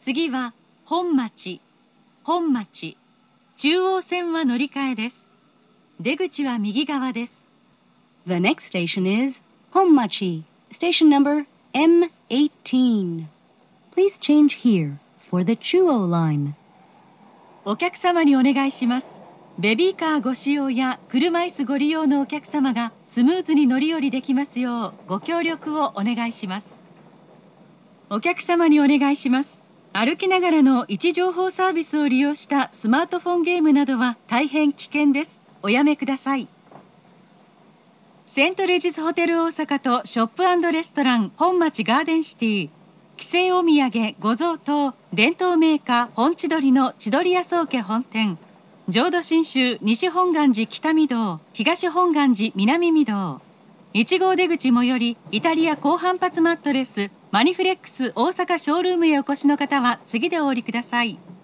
次は本町、本町。中央線は乗り換えです。出口は右側です。 The next station is Honmachi, station number M18. Please change here for the Chuo line. お客様にお願いします。ベビーカーご使用や車椅子ご利用のお客様がスムーズに乗り降りできますようご協力をお願いします。お客様にお願いします。歩きながらの位置情報サービスを利用したスマートフォンゲームなどは大変危険です。おやめください。セントレジスホテル大阪とショップ&レストラン本町ガーデンシティ、帰省お土産ご贈答伝統メーカー本千鳥の千鳥屋宗家本店、浄土真宗西本願寺北御堂東本願寺南御堂、1号出口最寄りイタリア高反発マットレスマニフレックス大阪ショールームへお越しの方は次でお降りください。